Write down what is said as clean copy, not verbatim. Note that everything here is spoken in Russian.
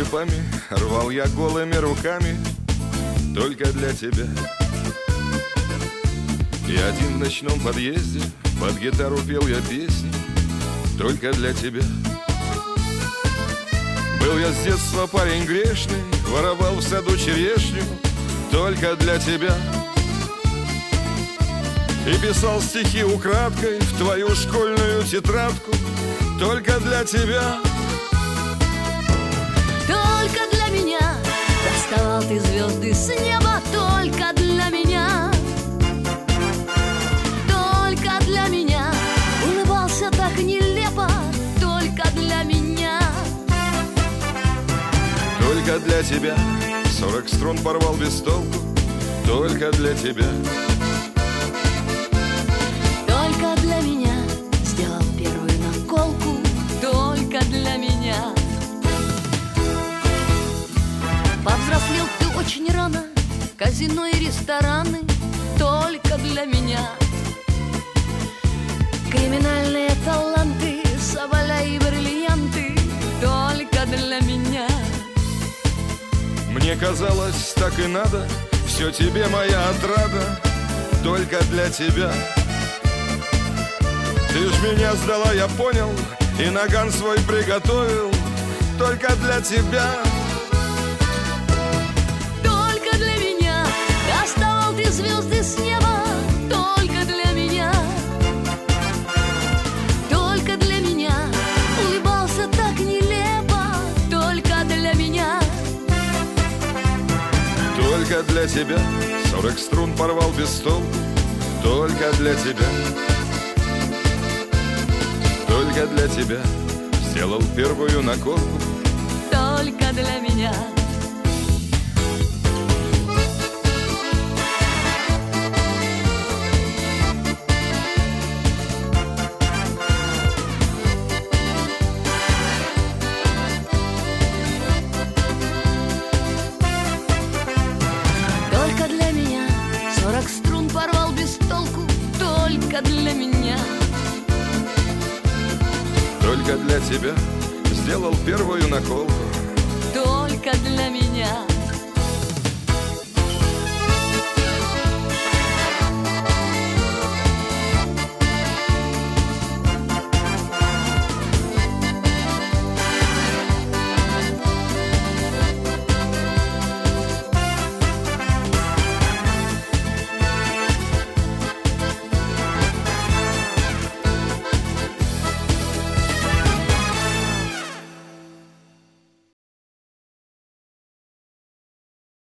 шипами рвал я голыми руками только для тебя. И один в ночном подъезде под гитару пел я песни только для тебя. Был я с детства парень грешный, воровал в саду черешню только для тебя. И писал стихи украдкой в твою школьную тетрадку только для тебя. Только для меня доставал ты звезды с неба только для меня. Только для меня улыбался так нелепо только для меня. Только для тебя 40 струн порвал без толку только для тебя. Только для меня сделал первую наколку только для меня. Повзрослел ты очень рано, казино и рестораны только для меня. Криминальные таланты, соболя и бриллианты только для меня. Мне казалось, так и надо, все тебе моя отрада только для тебя. Ты ж меня сдала, я понял, и наган свой приготовил только для тебя. Только для меня доставал ты звезды с неба только для меня. Только для меня улыбался так нелепо только для меня. Только для тебя 40 струн порвал без толку только для тебя. Только для тебя сделал первую наколку только для меня. Только для меня 40 струн порвал без толку только для меня. Только для тебя сделал первую наколку только для меня.